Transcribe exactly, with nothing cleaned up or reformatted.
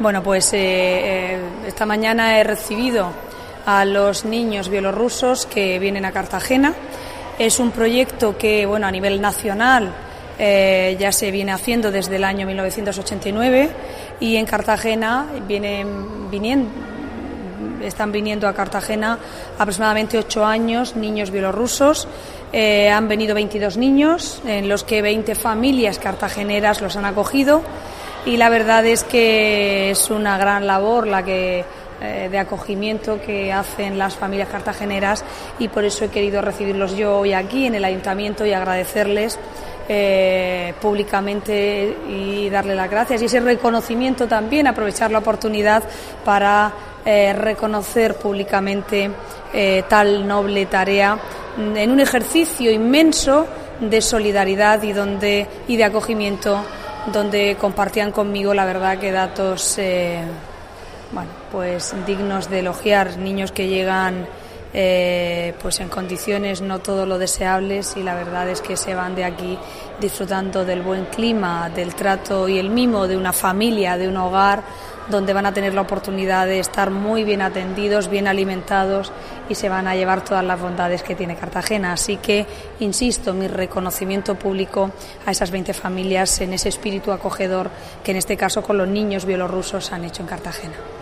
Bueno, pues eh, eh, esta mañana he recibido a los niños bielorrusos que vienen a Cartagena. Es un proyecto que, bueno, a nivel nacional eh, ya se viene haciendo desde el año mil novecientos ochenta y nueve y en Cartagena vienen viniendo, están viniendo a Cartagena aproximadamente ocho años niños bielorrusos. Eh, han venido veintidós niños, en los que veinte familias cartageneras los han acogido, y la verdad es que es una gran labor la que eh, de acogimiento que hacen las familias cartageneras, y por eso he querido recibirlos yo hoy aquí en el Ayuntamiento y agradecerles eh, públicamente y darle las gracias, y ese reconocimiento también, aprovechar la oportunidad para eh, reconocer públicamente eh, tal noble tarea en un ejercicio inmenso de solidaridad y donde y de acogimiento, donde compartían conmigo, la verdad, que datos eh, bueno, pues dignos de elogiar, niños que llegan eh, pues en condiciones no todo lo deseables, y la verdad es que se van de aquí disfrutando del buen clima, del trato y el mimo de una familia, de un hogar, donde van a tener la oportunidad de estar muy bien atendidos, bien alimentados, y se van a llevar todas las bondades que tiene Cartagena. Así que, insisto, mi reconocimiento público a esas veinte familias en ese espíritu acogedor que en este caso con los niños bielorrusos han hecho en Cartagena.